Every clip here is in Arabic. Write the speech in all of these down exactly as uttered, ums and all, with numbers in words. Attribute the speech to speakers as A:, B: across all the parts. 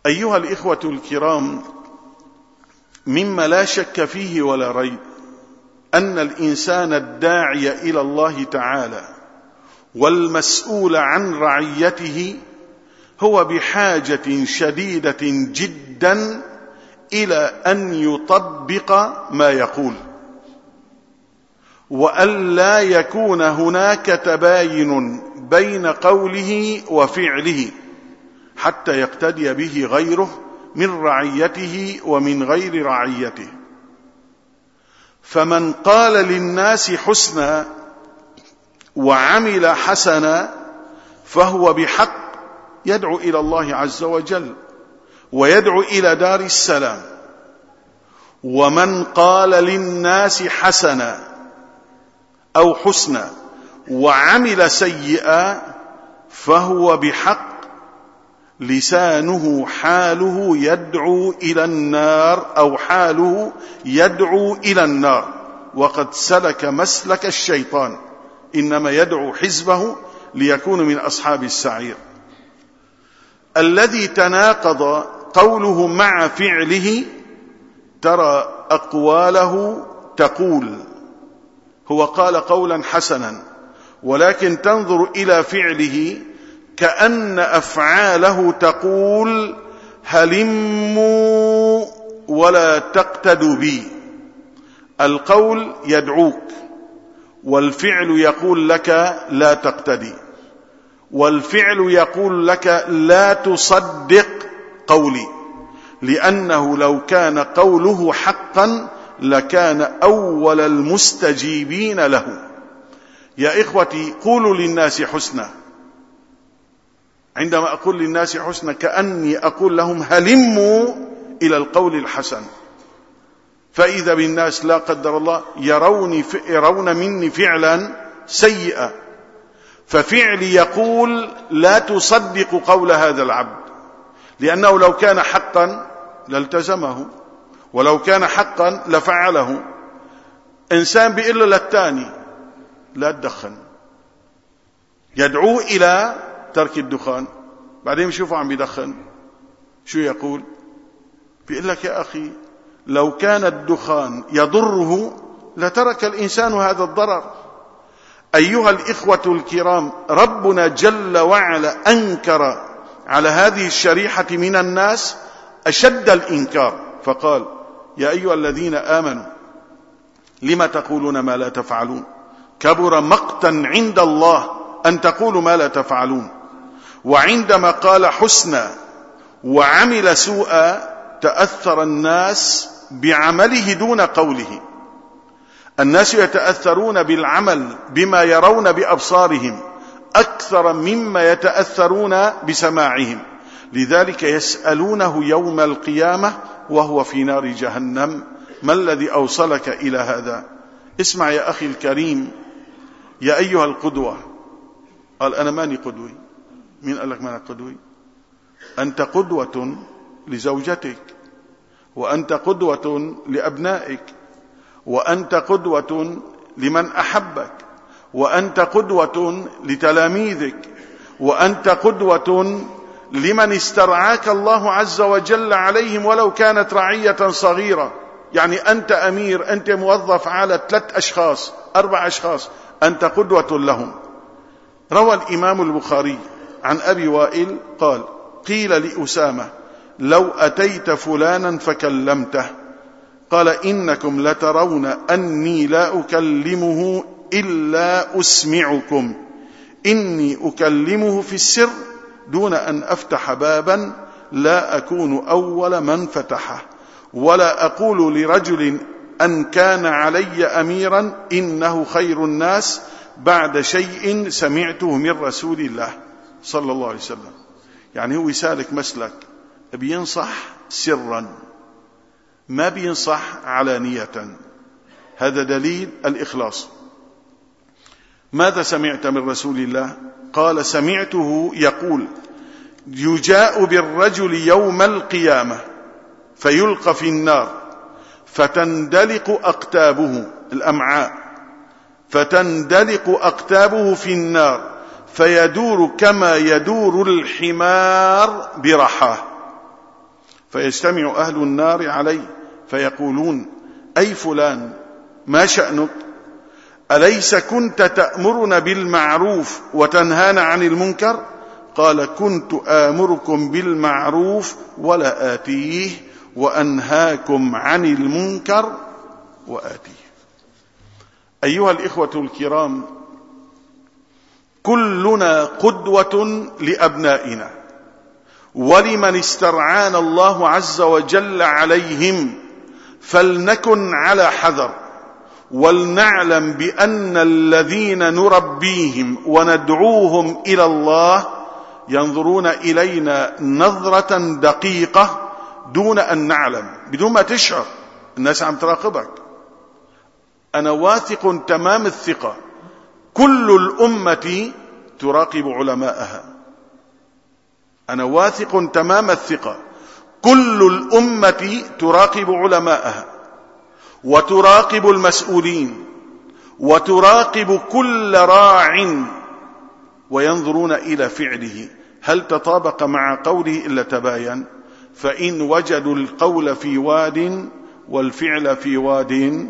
A: أيها الإخوة الكرام، مما لا شك فيه ولا ريب أن الإنسان الداعي إلى الله تعالى والمسؤول عن رعيته هو بحاجة شديدة جدا إلى أن يطبق ما يقول، وأن لا يكون هناك تباين بين قوله وفعله حتى يقتدي به غيره من رعيته ومن غير رعيته. فمن قال للناس حسنا وعمل حسنا فهو بحق يدعو إلى الله عز وجل ويدعو إلى دار السلام. ومن قال للناس حسنا أو حسنا وعمل سيئا فهو بحق لسانه حاله يدعو إلى النار أو حاله يدعو إلى النار، وقد سلك مسلك الشيطان، إنما يدعو حزبه ليكون من أصحاب السعير. الذي تناقض قوله مع فعله، ترى أقواله تقول هو قال قولا حسنا، ولكن تنظر إلى فعله كأن أفعاله تقول هلموا ولا تقتدوا بي. القول يدعوك، والفعل يقول لك لا تقتدي، والفعل يقول لك لا تصدق قولي، لأنه لو كان قوله حقا لكان أول المستجيبين له. يا إخوتي، قولوا للناس حسنا. عندما أقول للناس حسنا كأني أقول لهم هلموا إلى القول الحسن، فإذا بالناس لا قدر الله يروني يرون مني فعلا سيئا، ففعلي يقول لا تصدق قول هذا العبد، لأنه لو كان حقا لالتزمه، ولو كان حقا لفعله. إنسان بيقول للتاني لا تدخن، يدعوه إلى ترك الدخان، بعدين يشوفه عم يدخن، شو يقول؟ بيقول لك يا أخي لو كان الدخان يضره لترك الإنسان هذا الضرر. أيها الإخوة الكرام، ربنا جل وعلا أنكر على هذه الشريحة من الناس أشد الإنكار، فقال يا أيها الذين آمنوا لما تقولون ما لا تفعلون كبر مقتا عند الله أن تقولوا ما لا تفعلون. وعندما قال حسنا وعمل سوءا تأثر الناس بعمله دون قوله. الناس يتأثرون بالعمل بما يرون بأبصارهم أكثر مما يتأثرون بسماعهم، لذلك يسألونه يوم القيامة وهو في نار جهنم ما الذي أوصلك إلى هذا؟ اسمع يا أخي الكريم، يا أيها القدوة. قال أنا ماني قدوي. مين قال لك ماني قدوي؟ أنت قدوة لزوجتك، وأنت قدوة لأبنائك، وأنت قدوة لمن أحبك، وأنت قدوة لتلاميذك، وأنت قدوة لمن استرعاك الله عز وجل عليهم ولو كانت رعية صغيرة. يعني أنت أمير، أنت موظف على ثلاث أشخاص أربع أشخاص، أنت قدوة لهم. روى الإمام البخاري عن أبي وائل قال قيل لأسامة لو أتيت فلانا فكلمته قال إنكم لترون أني لا أكلمه إلا أسمعكم، إني أكلمه في السر دون أن أفتح بابا لا أكون أول من فتحه، ولا أقول لرجل أن كان علي أميرا إنه خير الناس بعد شيء سمعته من رسول الله صلى الله عليه وسلم. يعني هو يسالك مسلك، بينصح سرا ما بينصح علانية. هذا دليل الإخلاص. ماذا سمعت من رسول الله؟ قال سمعته يقول يجاء بالرجل يوم القيامة فيلقى في النار فتندلق أقتابه الأمعاء فتندلق أقتابه في النار فيدور كما يدور الحمار برحاه. فيجتمع أهل النار عليه فيقولون: أي فلان، ما شأنك؟ أليس كنت تأمرنا بالمعروف وتنهانا عن المنكر؟ قال: كنت آمركم بالمعروف ولا آتيه، وأنهاكم عن المنكر وآتيه. أيها الإخوة الكرام، كلنا قدوة لأبنائنا ولمن استرعانا الله عز وجل عليهم، فلنكن على حذر، ولنعلم بأن الذين نربيهم وندعوهم إلى الله ينظرون إلينا نظرة دقيقة دون أن نعلم، بدون ما تشعر. الناس عم تراقبك. أنا واثق تمام الثقة كل الأمة تراقب علماءها. أنا واثق تمام الثقة كل الأمة تراقب علماءها، وتراقب المسؤولين، وتراقب كل راع، وينظرون إلى فعله هل تطابق مع قوله إلا تباين. فإن وجدوا القول في واد والفعل في واد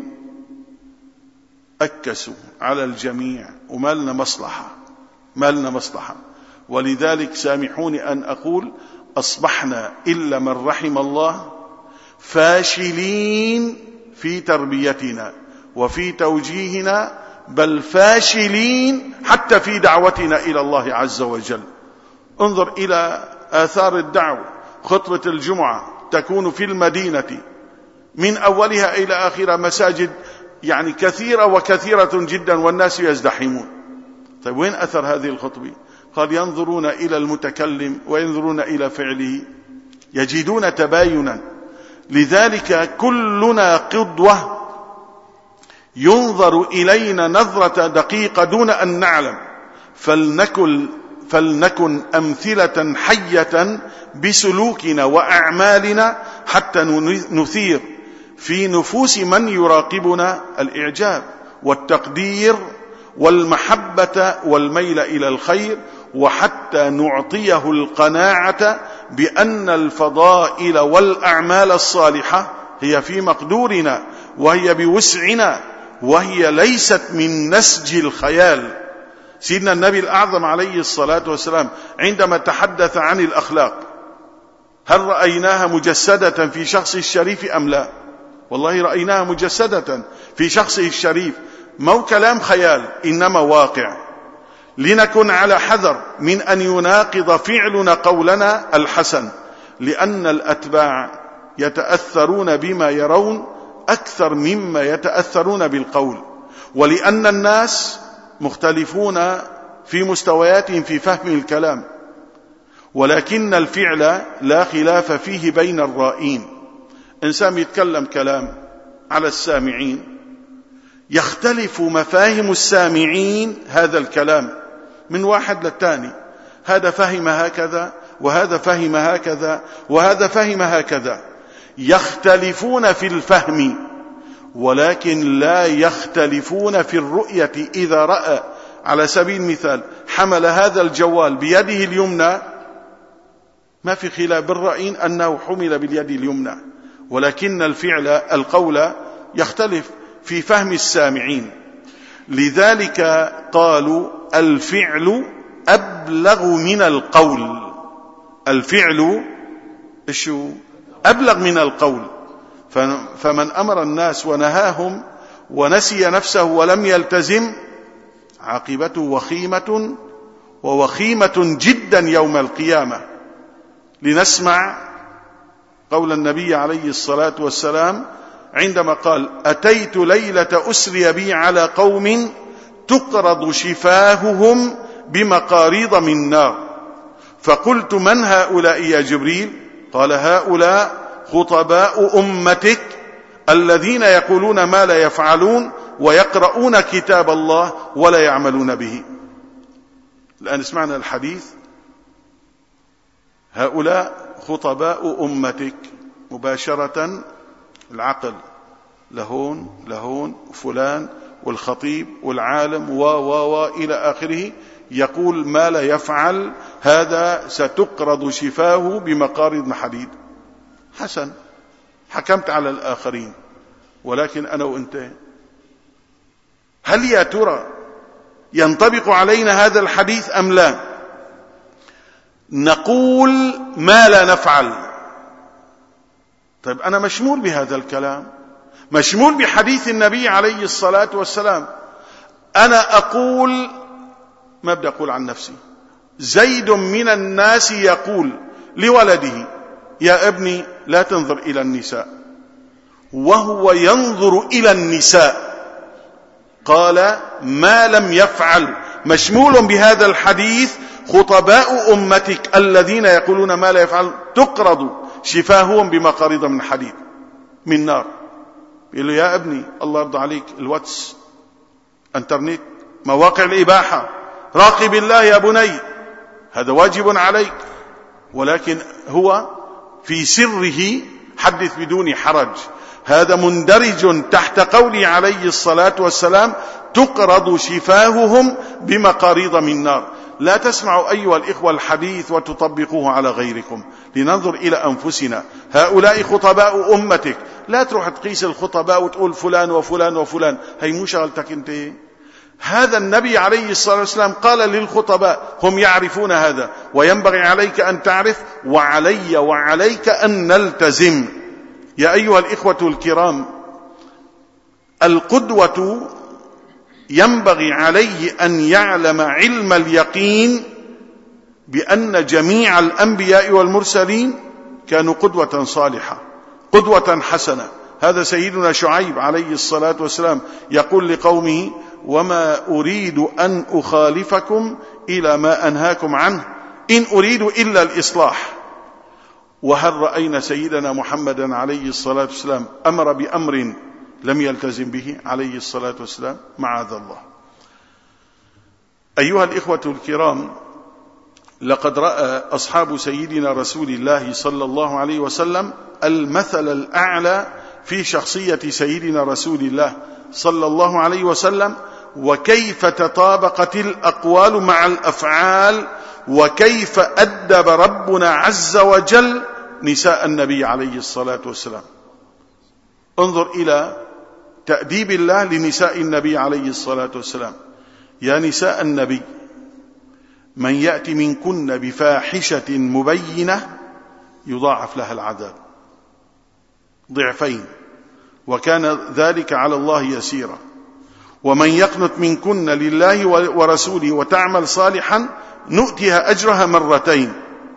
A: أكسوا على الجميع، وما لنا مصلحة، ما لنا مصلحة. ولذلك سامحوني أن أقول: أصبحنا إلا من رحم الله فاشلين في تربيتنا وفي توجيهنا، بل فاشلين حتى في دعوتنا إلى الله عز وجل. انظر إلى آثار الدعوة. خطبة الجمعة تكون في المدينة من أولها إلى آخرها، مساجد يعني كثيرة وكثيرة جدا، والناس يزدحمون. طيب وين أثر هذه الخطبة؟ قال: ينظرون إلى المتكلم وينظرون إلى فعله، يجدون تباينا. لذلك كلنا قدوة، ينظر إلينا نظرة دقيقة دون أن نعلم. فلنكن, فلنكن أمثلة حية بسلوكنا وأعمالنا حتى نثير في نفوس من يراقبنا الإعجاب والتقدير والمحبة والميل إلى الخير، وحتى نعطيه القناعة بأن الفضائل والأعمال الصالحة هي في مقدورنا، وهي بوسعنا، وهي ليست من نسج الخيال. سيدنا النبي الأعظم عليه الصلاة والسلام عندما تحدث عن الأخلاق، هل رأيناها مجسدة في شخصه الشريف أم لا؟ والله رأيناها مجسدة في شخصه الشريف، مو كلام خيال، إنما واقع. لنكن على حذر من أن يناقض فعلنا قولنا الحسن، لأن الأتباع يتأثرون بما يرون أكثر مما يتأثرون بالقول، ولأن الناس مختلفون في مستوياتهم في فهم الكلام، ولكن الفعل لا خلاف فيه بين الرائين. إنسان يتكلم كلام على السامعين، يختلف مفاهيم السامعين هذا الكلام من واحد للتاني، هذا فهم هكذا، وهذا فهم هكذا، وهذا فهم هكذا. يختلفون في الفهم، ولكن لا يختلفون في الرؤية. إذا رأى على سبيل المثال حمل هذا الجوال بيده اليمنى، ما في خلاف بالرأيين أنه حمل باليد اليمنى، ولكن الفعل القول يختلف في فهم السامعين. لذلك قالوا: الفعل أبلغ من القول. الفعل شو أبلغ من القول. فمن أمر الناس ونهاهم ونسي نفسه ولم يلتزم، عاقبته وخيمة، ووخيمة جدا يوم القيامة. لنسمع قول النبي عليه الصلاة والسلام عندما قال: أتيت ليلة أسري بي على قوم تقرض شفاههم بمقاريض من نار، فقلت: من هؤلاء يا جبريل؟ قال: هؤلاء خطباء أمتك الذين يقولون ما لا يفعلون ويقرؤون كتاب الله ولا يعملون به. الآن سمعنا الحديث، هؤلاء خطباء أمتك، مباشرة العقل لهون لهون فلان والخطيب والعالم و و و إلى آخره، يقول ما لا يفعل، هذا ستقرض شفاه بمقارض حديد. حسن، حكمت على الآخرين، ولكن أنا وأنت هل يا ترى ينطبق علينا هذا الحديث أم لا؟ نقول ما لا نفعل. طيب أنا مشمول بهذا الكلام، مشمول بحديث النبي عليه الصلاة والسلام. أنا أقول، ما بدي أقول عن نفسي، زيد من الناس يقول لولده يا ابني لا تنظر إلى النساء، وهو ينظر إلى النساء. قال ما لم يفعل. مشمول بهذا الحديث خطباء أمتك الذين يقولون ما لا يفعل تقرض شفاههم بمقارض من حديد من نار. يقول له يا ابني الله يرضى عليك، الواتس، انترنت، مواقع الإباحة، راقب الله يا بني، هذا واجب عليك، ولكن هو في سره حدث بدون حرج. هذا مندرج تحت قوله عليه الصلاة والسلام تقرض شفاههم بمقاريض من نار. لا تسمعوا أيها الإخوة الحديث وتطبقوه على غيركم، لننظر إلى أنفسنا. هؤلاء خطباء أمتك، لا تروح تقيس الخطباء وتقول فلان وفلان وفلان، هي مو شغلتك انت. هذا النبي عليه الصلاة والسلام قال للخطباء، هم يعرفون هذا، وينبغي عليك أن تعرف، وعلي وعليك أن نلتزم. يا أيها الإخوة الكرام، القدوة ينبغي عليه أن يعلم علم اليقين بأن جميع الأنبياء والمرسلين كانوا قدوة صالحة، قدوة حسنة. هذا سيدنا شعيب عليه الصلاة والسلام يقول لقومه وما أريد أن أخالفكم إلى ما أنهاكم عنه إن أريد إلا الإصلاح. وهل رأينا سيدنا محمدا عليه الصلاة والسلام أمر بأمر لم يلتزم به عليه الصلاة والسلام؟ معاذ الله. أيها الإخوة الكرام، لقد رأى أصحاب سيدنا رسول الله صلى الله عليه وسلم المثل الأعلى في شخصية سيدنا رسول الله صلى الله عليه وسلم، وكيف تطابقت الأقوال مع الأفعال، وكيف أدب ربنا عز وجل نساء النبي عليه الصلاة والسلام. انظر إلى تأديب الله لنساء النبي عليه الصلاة والسلام. يا نساء النبي من يأتي منكن بفاحشة مبينة يضاعف لها العذاب ضعفين وكان ذلك على الله يسيرا، ومن يقنت منكن لله ورسوله وتعمل صالحا نؤتها أجرها مرتين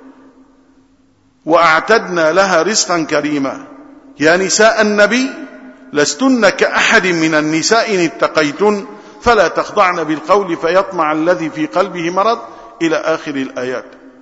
A: وأعتدنا لها رزقا كريما. يا نساء النبي لستن كأحد من النساء إن اتقيتن فلا تخضعن بالقول فيطمع الذي في قلبه مرض إلى آخر الآيات.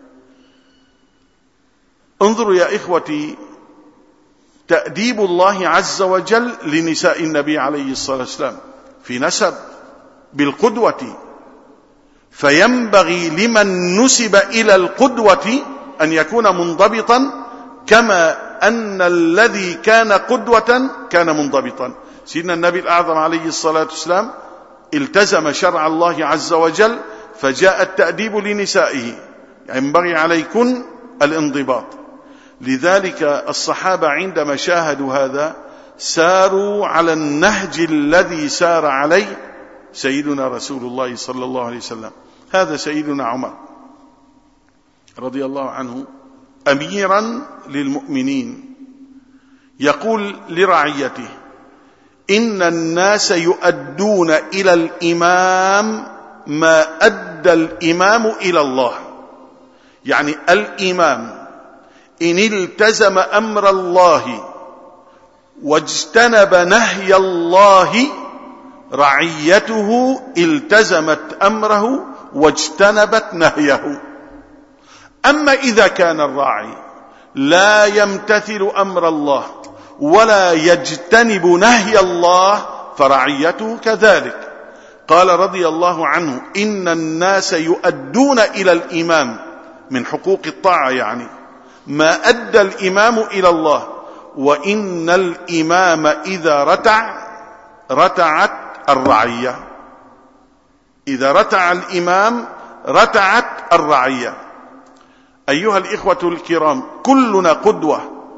A: انظروا يا إخوتي تأديب الله عز وجل لنساء النبي عليه الصلاة والسلام في نسب بالقدوة، فينبغي لمن نسب إلى القدوة أن يكون منضبطا كما أن الذي كان قدوة كان منضبطا. سيدنا النبي الأعظم عليه الصلاة والسلام التزم شرع الله عز وجل، فجاء التأديب لنسائه ينبغي عليكن الانضباط. لذلك الصحابة عندما شاهدوا هذا ساروا على النهج الذي سار عليه سيدنا رسول الله صلى الله عليه وسلم. هذا سيدنا عمر رضي الله عنه أميرا للمؤمنين يقول لرعيته إن الناس يؤدون إلى الإمام ما أدى الإمام إلى الله. يعني الإمام إن التزم أمر الله واجتنب نهي الله رعيته التزمت أمره واجتنبت نهيه. أما إذا كان الراعي لا يمتثل أمر الله ولا يجتنب نهي الله فرعيته كذلك. قال رضي الله عنه إن الناس يؤدون إلى الإمام من حقوق الطاعة، يعني ما أدى الإمام إلى الله، وإن الإمام إذا رتع رتعت الرعية. إذا رتع الإمام رتعت الرعية. أيها الإخوة الكرام كلنا قدوة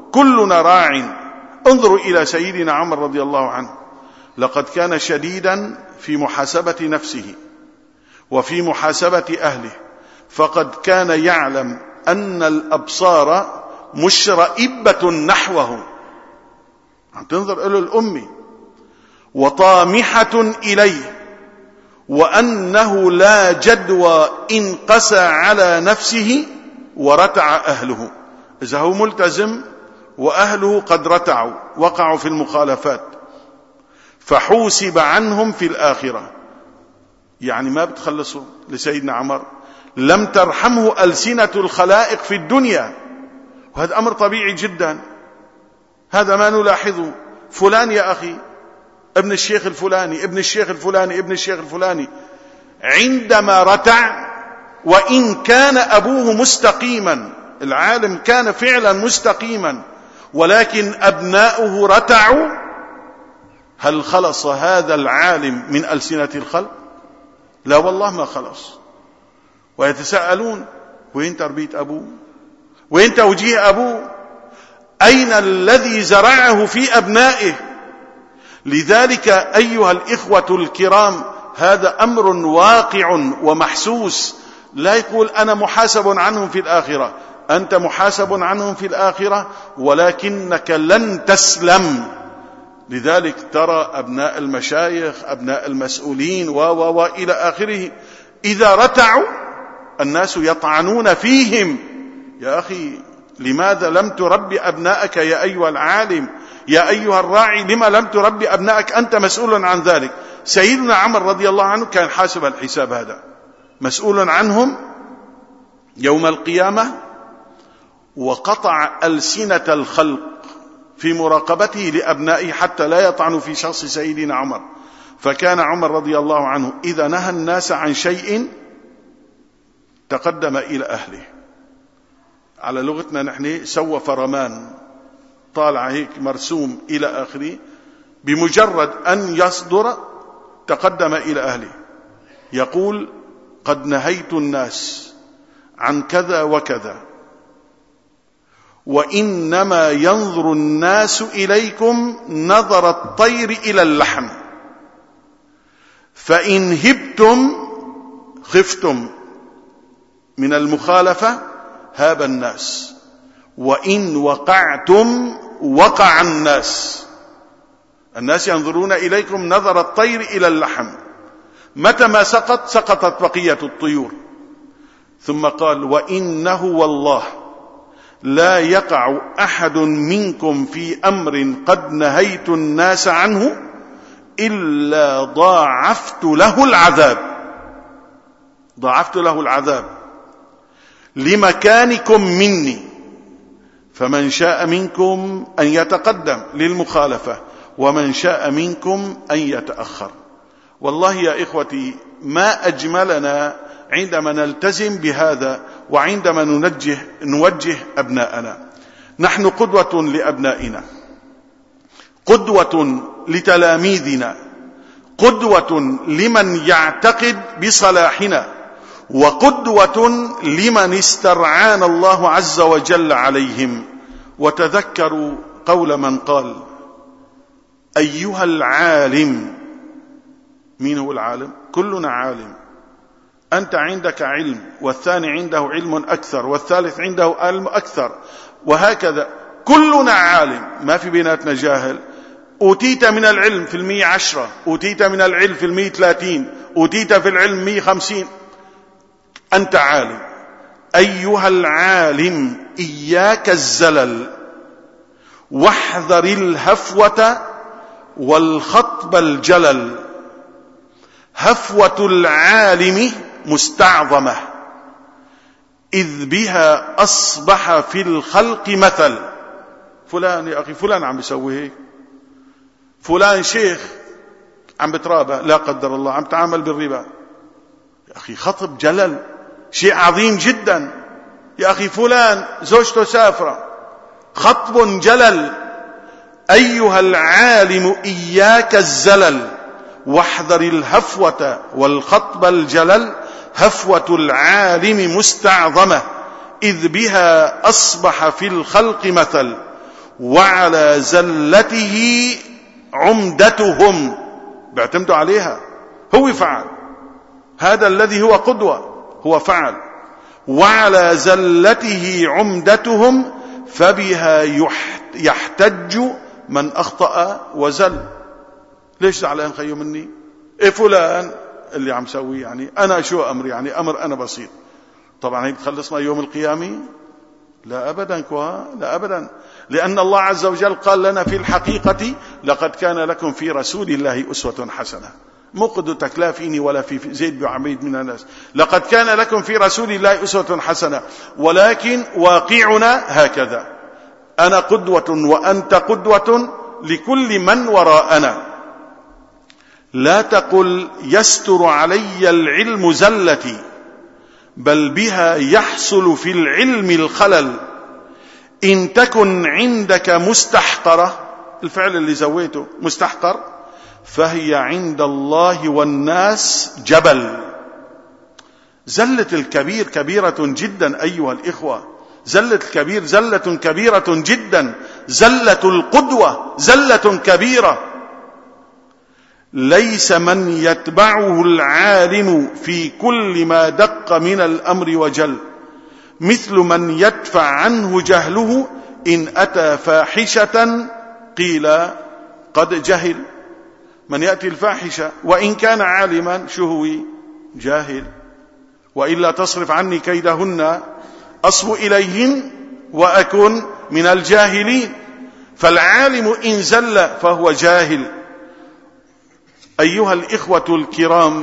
A: كلنا راع. انظروا إلى سيدنا عمر رضي الله عنه، لقد كان شديدا في محاسبة نفسه وفي محاسبة أهله، فقد كان يعلم أن الأبصار مشرئبة نحوه، عم تنظر إلى الأمي، وطامحة إليه، وأنه لا جدوى إن قسى على نفسه ورتع أهله. إذا هو ملتزم وأهله قد رتعوا وقعوا في المخالفات فحوسب عنهم في الآخرة، يعني ما بتخلصوا. لسيدنا عمر لم ترحمه ألسنة الخلائق في الدنيا، وهذا أمر طبيعي جدا، هذا ما نلاحظه. فلان يا أخي ابن الشيخ الفلاني ابن الشيخ الفلاني ابن الشيخ الفلاني عندما رتع، وإن كان أبوه مستقيما، العالم كان فعلا مستقيما، ولكن أبناؤه رتعوا، هل خلص هذا العالم من ألسنة الخلق؟ لا والله ما خلص. ويتساءلون وين تربية أبوه؟ وين توجيه أبوه؟ أين الذي زرعه في أبنائه؟ لذلك أيها الإخوة الكرام، هذا أمر واقع ومحسوس. لا يقول أنا محاسب عنهم في الآخرة، أنت محاسب عنهم في الآخرة، ولكنك لن تسلم. لذلك ترى أبناء المشايخ، أبناء المسؤولين و و و إلى آخره، إذا رتعوا الناس يطعنون فيهم. يا أخي لماذا لم تربي أبنائك يا أيها العالم؟ يا أيها الراعي لما لم تربي أبنائك؟ أنت مسؤول عن ذلك. سيدنا عمر رضي الله عنه كان حاسب الحساب، هذا مسؤول عنهم يوم القيامة، وقطع ألسنة الخلق في مراقبته لأبنائه حتى لا يطعنوا في شخص سيدنا عمر. فكان عمر رضي الله عنه إذا نهى الناس عن شيء تقدم إلى أهله، على لغتنا نحن سوى فرمان، طالع هيك مرسوم إلى آخره، بمجرد أن يصدر تقدم إلى أهله يقول قد نهيت الناس عن كذا وكذا، وإنما ينظر الناس إليكم نظر الطير إلى اللحم، فإن هبتم خفتم من المخالفة هاب الناس، وإن وقعتم وقع الناس. الناس ينظرون إليكم نظر الطير إلى اللحم، متى ما سقط سقطت بقية الطيور. ثم قال وإنه والله لا يقع أحد منكم في أمر قد نهيت الناس عنه إلا ضاعفت له العذاب، ضاعفت له العذاب لمكانكم مني، فمن شاء منكم أن يتقدم للمخالفة، ومن شاء منكم أن يتأخر. والله يا إخوتي ما أجملنا عندما نلتزم بهذا، وعندما نوجه, نوجه أبناءنا. نحن قدوة لأبنائنا، قدوة لتلاميذنا، قدوة لمن يعتقد بصلاحنا، وقدوة لمن استرعانا الله عز وجل عليهم. وتذكروا قول من قال أيها العالم. مين هو العالم؟ كلنا عالم. أنت عندك علم، والثاني عنده علم أكثر، والثالث عنده علم أكثر، وهكذا كلنا عالم، ما في بيناتنا جاهل. أوتيت من العلم في المية عشرة، أوتيت من العلم في المية ثلاثين، أوتيت في العلم مية خمسين، أنت عالم. أيها العالم إياك الزلل، واحذر الهفوة والخطب الجلل. هفوة العالم مستعظمة، إذ بها أصبح في الخلق مثل. فلان يا أخي فلان عم بيسوي هيك، فلان شيخ عم بترابى لا قدر الله، عم تعامل بالربا. يا أخي خطب جلل شيء عظيم جدا. يا أخي فلان زوجته سافرة، خطب جلل. أيها العالم إياك الزلل، واحذر الهفوة والخطب الجلل. هفوة العالم مستعظمة، إذ بها أصبح في الخلق مثل. وعلى زلته عمدتهم، بيعتمدوا عليها. هو فعل، هذا الذي هو قدوة هو فعل. وعلى زلته عمدتهم فبها يحتج من أخطأ وزل. ليش زعلان خيو مني؟ إيه فلان اللي عم سوي يعني أنا شو أمر يعني أمر أنا بسيط. طبعا هي بتخلصنا يوم القيامة؟ لا أبدا كوا لا أبدا، لأن الله عز وجل قال لنا في الحقيقة لقد كان لكم في رسول الله أسوة حسنة. مو قدوتك لا فيني ولا في زيد بن عبيد من الناس، لقد كان لكم في رسول الله أسوة حسنة، ولكن واقعنا هكذا، أنا قدوة وأنت قدوة لكل من وراءنا. لا تقل يستر علي العلم زلتي، بل بها يحصل في العلم الخلل. إن تكن عندك مستحقرة، الفعل اللي زويته مستحقر، فهي عند الله والناس جبل. زلة الكبير كبيرة جدا أيها الإخوة، زلة الكبير زلة كبيرة جدا، زلة القدوة زلة كبيرة. ليس من يتبعه العالم في كل ما دق من الأمر وجل، مثل من يدفع عنه جهله إن أتى فاحشة قيل قد جهل. من يأتي الفاحشة وإن كان عالما شو هو؟ جاهل. وإلا تصرف عني كيدهن أصب إليهن وأكن من الجاهلين. فالعالم إن زل فهو جاهل. أيها الإخوة الكرام،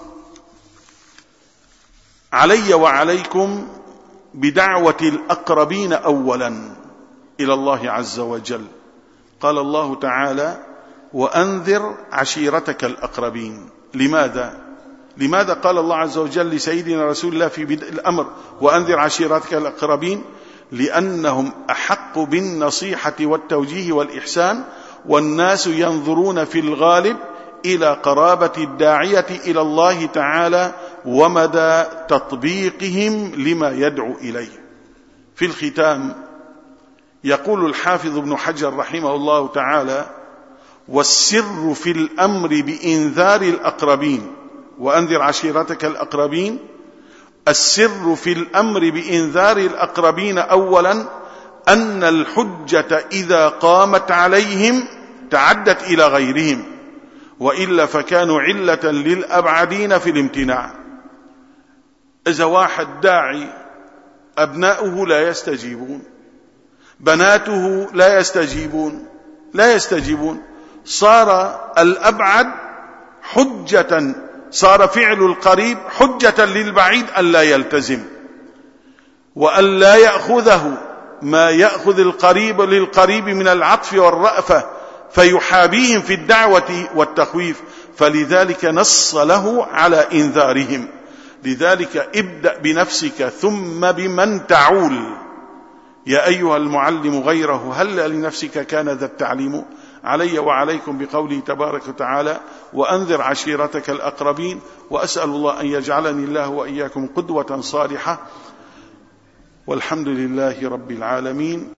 A: علي وعليكم بدعوة الأقربين أولا إلى الله عز وجل. قال الله تعالى: وأنذر عشيرتك الأقربين. لماذا؟ لماذا قال الله عز وجل لسيدنا رسول الله في بدء الأمر وأنذر عشيرتك الأقربين؟ لأنهم أحق بالنصيحة والتوجيه والإحسان، والناس ينظرون في الغالب إلى قرابة الداعية إلى الله تعالى ومدى تطبيقهم لما يدعو إليه. في الختام يقول الحافظ ابن حجر رحمه الله تعالى: والسر في الأمر بإنذار الأقربين، وأنذر عشيرتك الأقربين، السر في الأمر بإنذار الأقربين أولا أن الحجة إذا قامت عليهم تعدت إلى غيرهم، وإلا فكانوا علة للأبعدين في الامتناع. إذا واحد داعي أبناؤه لا يستجيبون، بناته لا يستجيبون لا يستجيبون صار الأبعد حجة، صار فعل القريب حجة للبعيد ألا يلتزم وأن لا يأخذه ما يأخذ القريب للقريب من العطف والرأفة فيحابيهم في الدعوة والتخويف. فلذلك نص له على إنذارهم. لذلك ابدأ بنفسك ثم بمن تعول. يا أيها المعلم غيره هل لنفسك كان ذا التعليم؟ علي وعليكم بقوله تبارك وتعالى: وأنذر عشيرتك الأقربين. وأسأل الله أن يجعلني الله وإياكم قدوة صالحة، والحمد لله رب العالمين.